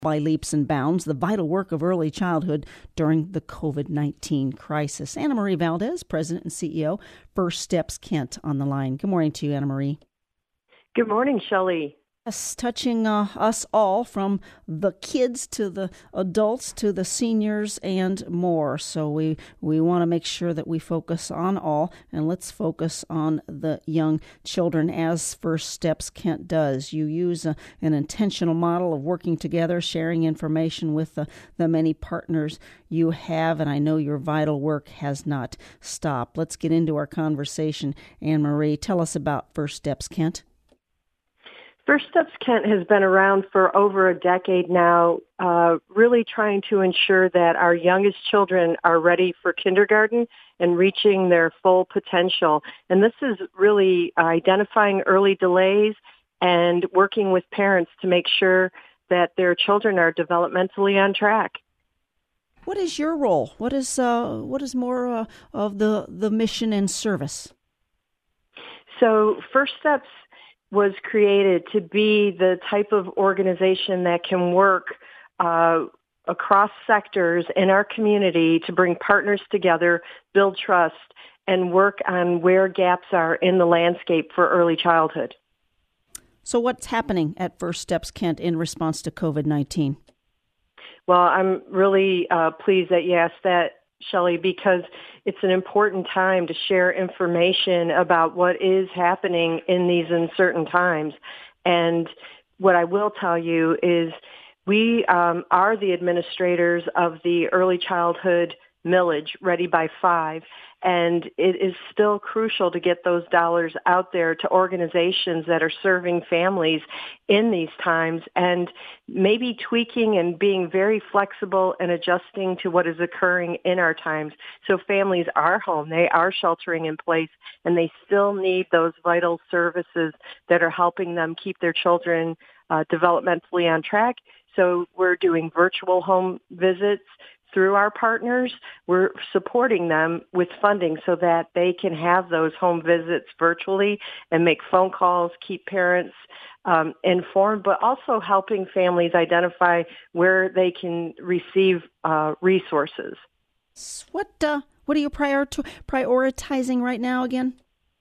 by leaps and bounds the vital work of early childhood during the COVID-19 crisis. Anna Marie Valdez, President and CEO, First Steps Kent, on the line. Good morning to you, Anna Marie. Good morning, Shelley. Yes, touching us all, from the kids to the adults to the seniors and more. So we want to make sure that we focus on all, and let's focus on the young children, as First Steps Kent does. You use an intentional model of working together, sharing information with the many partners you have, and I know your vital work has not stopped. Let's get into our conversation. Anne Marie, tell us about First Steps Kent. First Steps Kent has been around for over a decade now, really trying to ensure that our youngest children are ready for kindergarten and reaching their full potential. And this is really identifying early delays and working with parents to make sure that their children are developmentally on track. What is your role? What is more of the mission and service? So First Steps was created to be the type of organization that can work across sectors in our community to bring partners together, build trust, and work on where gaps are in the landscape for early childhood. So what's happening at First Steps Kent in response to COVID-19? Well, I'm really pleased that you asked that, Shelley, because it's an important time to share information about what is happening in these uncertain times. And what I will tell you is we are the administrators of the early childhood millage, Ready by 5, and it is still crucial to get those dollars out there to organizations that are serving families in these times, and maybe tweaking and being very flexible and adjusting to what is occurring in our times. So families are home, they are sheltering in place, and they still need those vital services that are helping them keep their children developmentally on track. So we're doing virtual home visits through our partners. We're supporting them with funding so that they can have those home visits virtually and make phone calls, keep parents informed, but also helping families identify where they can receive resources. What are you prioritizing right now again?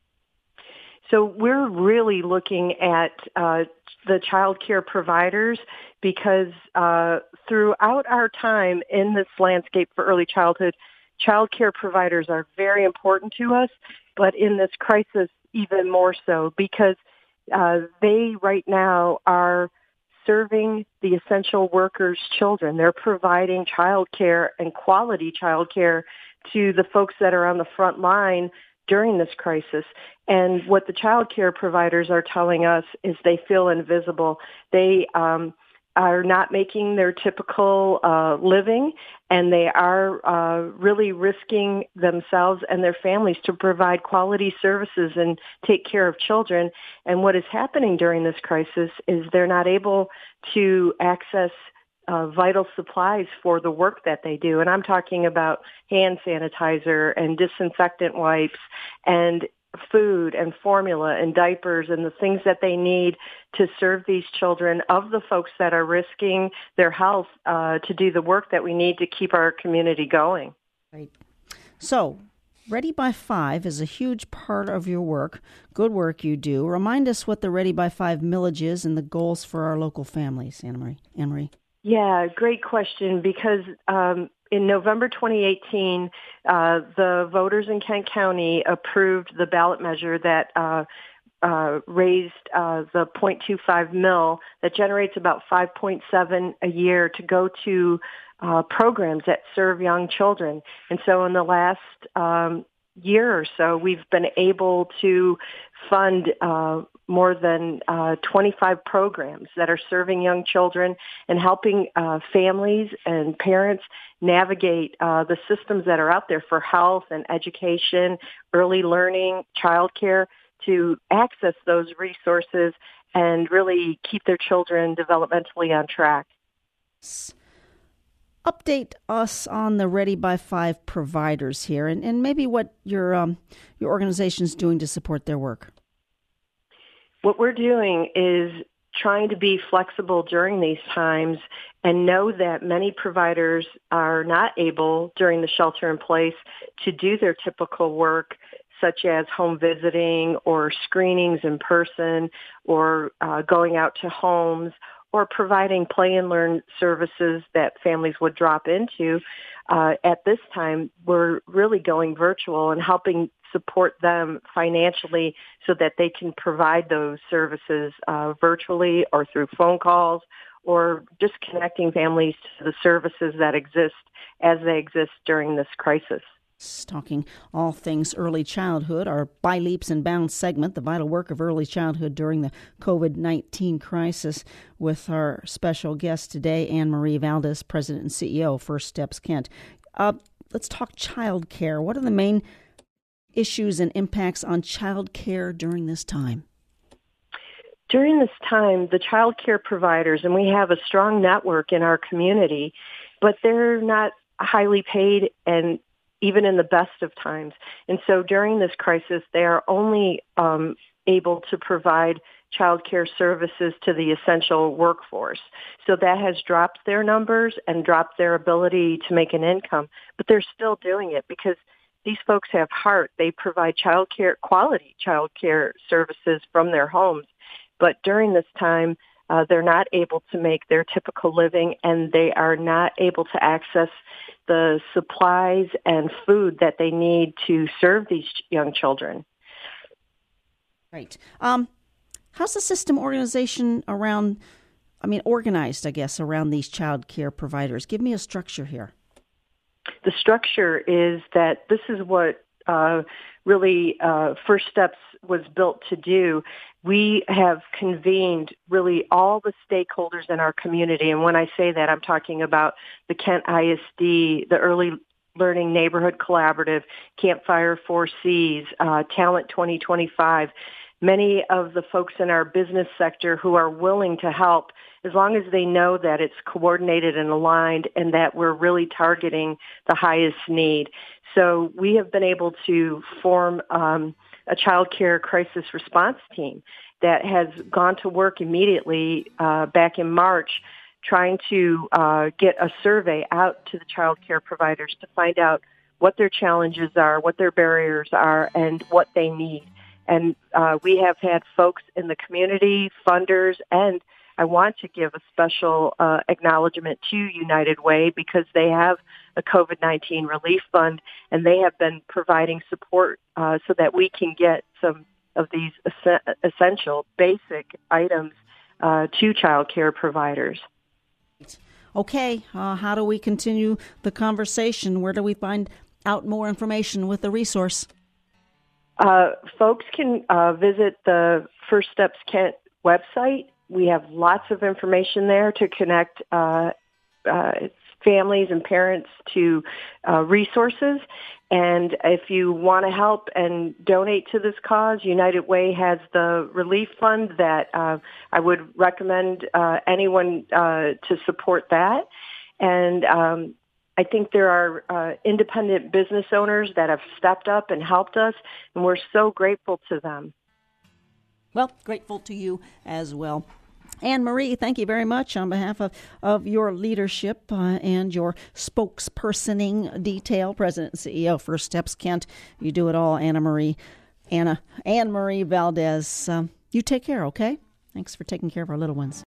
So we're really looking at the child care providers, because throughout our time in this landscape for early childhood, child care providers are very important to us, but in this crisis even more so, because they right now are serving the essential workers' children. They're providing child care and quality child care to the folks that are on the front line during this crisis. And what the child care providers are telling us is they feel invisible. They are not making their typical living, and they are really risking themselves and their families to provide quality services and take care of children. And what is happening during this crisis is they're not able to access vital supplies for the work that they do. And I'm talking about hand sanitizer and disinfectant wipes and food and formula and diapers and the things that they need to serve these children of the folks that are risking their health to do the work that we need to keep our community going. Right. So, Ready by 5 is a huge part of your work, good work you do. Remind us what the Ready by 5 millage is and the goals for our local families, Anne Marie. Yeah, great question, because in November 2018, the voters in Kent County approved the ballot measure that raised the 0.25 mil that generates about 5.7 a year to go to programs that serve young children. And so in the last year or so, we've been able to fund more than 25 programs that are serving young children and helping families and parents navigate the systems that are out there for health and education, early learning, childcare, to access those resources and really keep their children developmentally on track. Update us on the Ready by 5 providers here, and maybe what your organization is doing to support their work. What we're doing is trying to be flexible during these times and know that many providers are not able during the shelter in place to do their typical work, such as home visiting or screenings in person or going out to homes or providing play and learn services that families would drop into. At this time, we're really going virtual and helping support them financially so that they can provide those services virtually or through phone calls or just connecting families to the services that exist as they exist during this crisis. Talking all things early childhood, our By Leaps and Bounds segment, the vital work of early childhood during the COVID-19 crisis, with our special guest today, Anne Marie Valdez, President and CEO of First Steps Kent. Let's talk child care. What are the main issues and impacts on child care during this time? During this time, the child care providers, and we have a strong network in our community, but they're not highly paid and even in the best of times. And so during this crisis, they are only able to provide child care services to the essential workforce. So that has dropped their numbers and dropped their ability to make an income. But they're still doing it because these folks have heart. They provide quality child care services from their homes. But during this time, they're not able to make their typical living, and they are not able to access the supplies and food that they need to serve these young children. Right. How's the system organized, around these child care providers? Give me a structure here. The structure is that this is what really First Steps was built to do. We have convened really all the stakeholders in our community. And when I say that, I'm talking about the Kent ISD, the Early Learning Neighborhood Collaborative, Campfire 4Cs, Talent 2025, many of the folks in our business sector who are willing to help as long as they know that it's coordinated and aligned and that we're really targeting the highest need. So we have been able to form a child care crisis response team that has gone to work immediately back in March trying to get a survey out to the child care providers to find out what their challenges are, what their barriers are, and what they need. And we have had folks in the community, funders, and I want to give a special acknowledgement to United Way because they have a COVID-19 relief fund, and they have been providing support so that we can get some of these essential, basic items to child care providers. Okay, how do we continue the conversation? Where do we find out more information with the resource? Folks can visit the First Steps Kent website. We have lots of information there to connect families and parents to resources. And if you want to help and donate to this cause, United Way has the relief fund that I would recommend anyone to support that. And I think there are independent business owners that have stepped up and helped us, and we're so grateful to them. Well, grateful to you as well. Anne Marie, thank you very much on behalf of your leadership and your spokespersoning detail, President and CEO of First Steps Kent. You do it all, Anne Marie Valdez. You take care, okay? Thanks for taking care of our little ones.